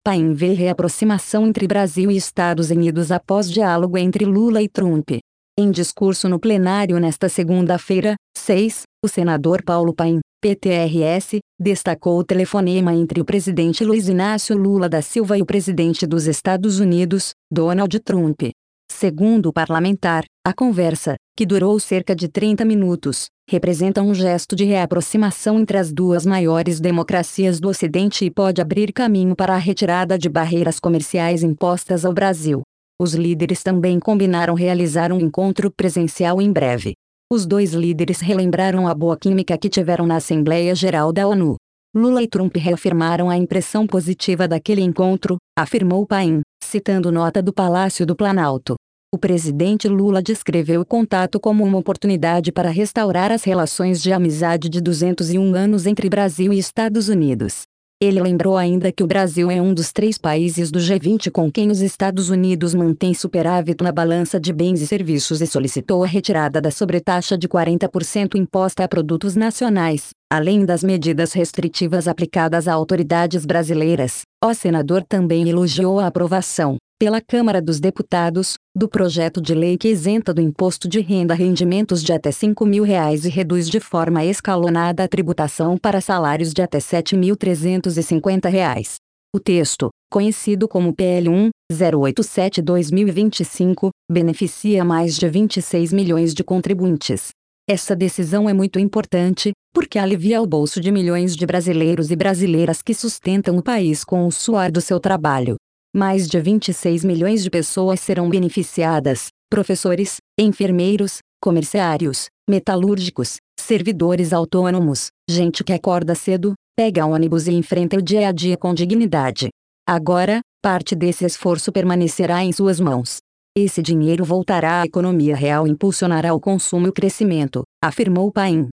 Paim vê reaproximação entre Brasil e Estados Unidos após diálogo entre Lula e Trump. Em discurso no plenário nesta segunda-feira, 6, o senador Paulo Paim, PTRS, destacou o telefonema entre o presidente Luiz Inácio Lula da Silva e o presidente dos Estados Unidos, Donald Trump. Segundo o parlamentar, a conversa, que durou cerca de 30 minutos, representa um gesto de reaproximação entre as duas maiores democracias do Ocidente e pode abrir caminho para a retirada de barreiras comerciais impostas ao Brasil. Os líderes também combinaram realizar um encontro presencial em breve. Os dois líderes relembraram a boa química que tiveram na Assembleia Geral da ONU. Lula e Trump reafirmaram a impressão positiva daquele encontro, afirmou Paim, citando nota do Palácio do Planalto. O presidente Lula descreveu o contato como uma oportunidade para restaurar as relações de amizade de 201 anos entre Brasil e Estados Unidos. Ele lembrou ainda que o Brasil é um dos 3 países do G20 com quem os Estados Unidos mantêm superávit na balança de bens e serviços e solicitou a retirada da sobretaxa de 40% imposta a produtos nacionais, além das medidas restritivas aplicadas a autoridades brasileiras. O senador também elogiou a aprovação, pela Câmara dos Deputados, do projeto de lei que isenta do imposto de renda rendimentos de até R$ 5.000 e reduz de forma escalonada a tributação para salários de até R$ 7.350. O texto, conhecido como PL 1.087/2025, beneficia mais de 26 milhões de contribuintes. Essa decisão é muito importante, porque alivia o bolso de milhões de brasileiros e brasileiras que sustentam o país com o suor do seu trabalho. Mais de 26 milhões de pessoas serão beneficiadas: professores, enfermeiros, comerciários, metalúrgicos, servidores autônomos, gente que acorda cedo, pega ônibus e enfrenta o dia a dia com dignidade. Agora, parte desse esforço permanecerá em suas mãos. Esse dinheiro voltará à economia real e impulsionará o consumo e o crescimento, afirmou Paim.